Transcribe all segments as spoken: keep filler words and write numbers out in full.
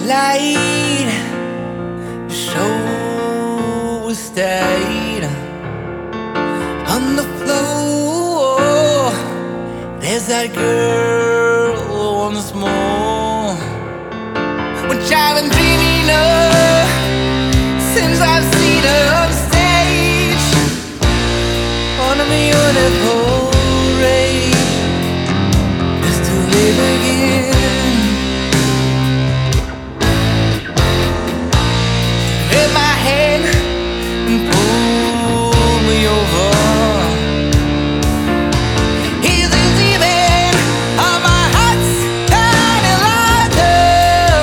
light, the show stayed on the floor. There's that girl once more, which I've been dreaming of since I've seen her on stage on a beautiful rage, just to live again. Grab my hand and pull me over. He's the demon of my heart's tiny lighter.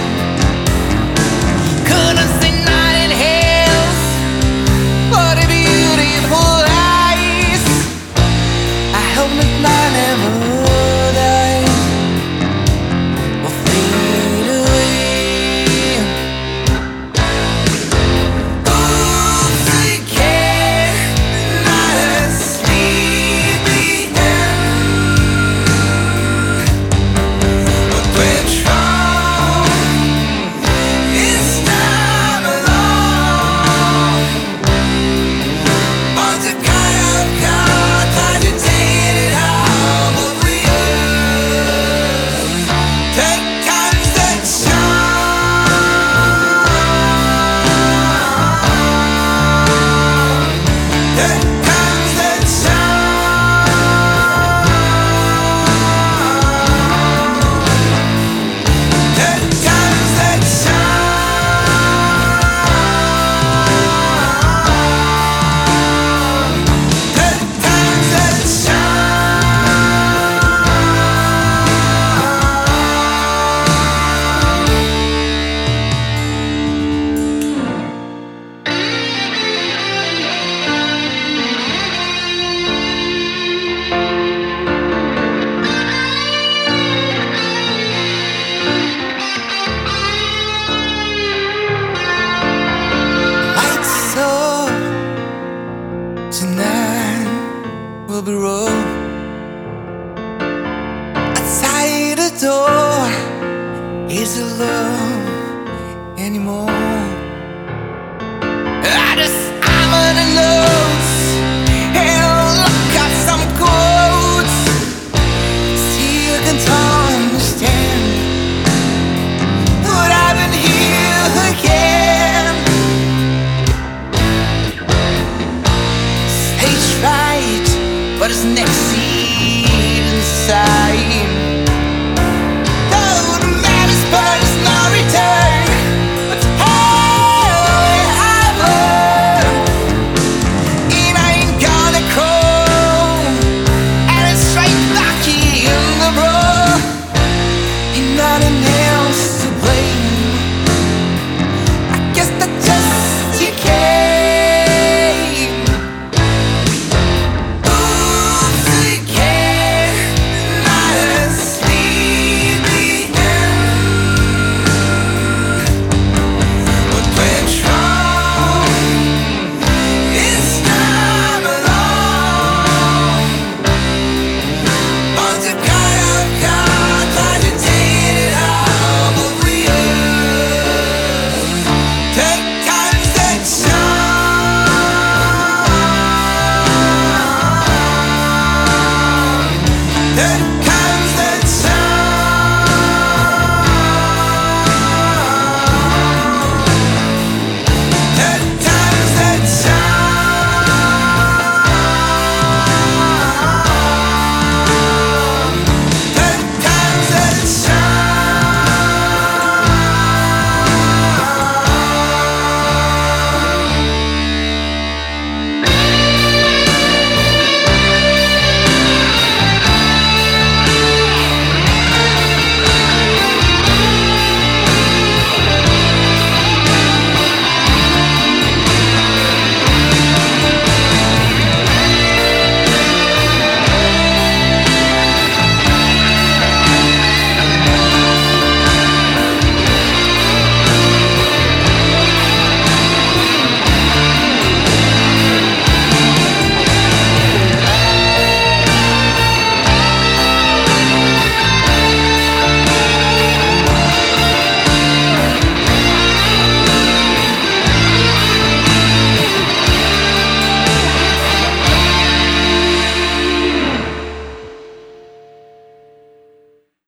Couldn't see night in hills, what a beautiful eyes. I hope that night never dies or fade away. Tonight will be road outside the door. Is it love anymore? I just I'm on the notes and look up some quotes. Still can't understand, but I've been here again. Right, but it's next seat inside. Though the man is burned, there's no return. But hey, I've learned, and I ain't gonna crawl, and it's straight back in the bro. Ain't not enough.